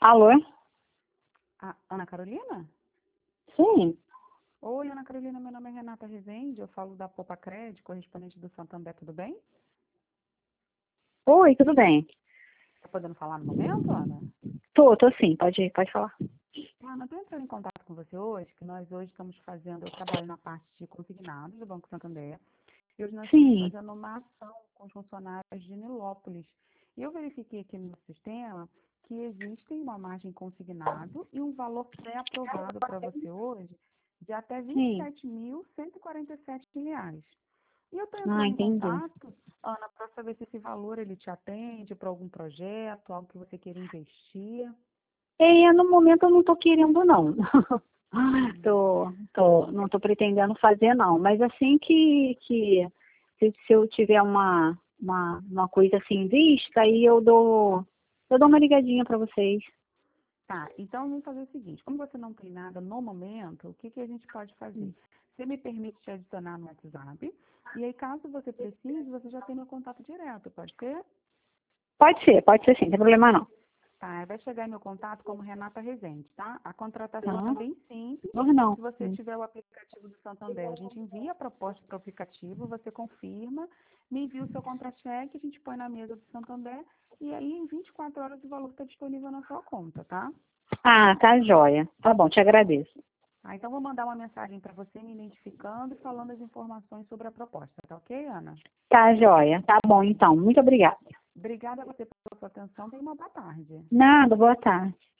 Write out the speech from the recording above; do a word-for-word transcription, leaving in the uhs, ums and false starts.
Alô? A Ana Carolina? Sim. Oi, Ana Carolina, meu nome é Renata Rezende, eu falo da Poupa Crédito, correspondente do Santander, tudo bem? Oi, tudo bem? Tá podendo falar no momento, Ana? Tô, tô sim, pode, pode falar. Ana, eu estou entrando em contato com você hoje, que nós hoje estamos fazendo, eu trabalho na parte de consignados do Banco Santander, e hoje nós estamos Sim, fazendo uma ação com os funcionários de Nilópolis. E eu verifiquei aqui no sistema que existe uma margem consignado e um valor pré-aprovado para você hoje de até vinte e sim. sete mil cento e quarenta e sete reais. E eu estou Ah, entrando em entendi. contato, Ana, para saber se esse valor ele te atende para algum projeto, algo que você queira investir. É, no momento eu não tô querendo, não. Hum. tô, tô, não tô pretendendo fazer, não. Mas assim que, que se, se eu tiver uma, uma, uma coisa assim em vista, aí eu dou, eu dou uma ligadinha para vocês. Tá, então vamos fazer o seguinte, como você não tem nada no momento, o que, que a gente pode fazer? Você me permite te adicionar no WhatsApp, e aí caso você precise, você já tem meu contato direto, pode ser? Pode ser, pode ser sim, não tem problema não. Tá, vai chegar em meu contato como Renata Rezende, tá? A contratação é Não, bem simples. não, não. Se você tiver o aplicativo do Santander, a gente envia a proposta para o aplicativo, você confirma, me envia o seu contra-cheque, a gente põe na mesa do Santander, e aí em vinte e quatro horas o valor está disponível na sua conta, tá? Ah, tá joia. Tá bom, te agradeço. Ah, então vou mandar uma mensagem para você me identificando e falando as informações sobre a proposta, tá ok, Ana? Tá joia. Tá bom, então. Muito obrigada. Obrigada a você pela sua atenção, tenha uma boa tarde. Nada, boa tarde.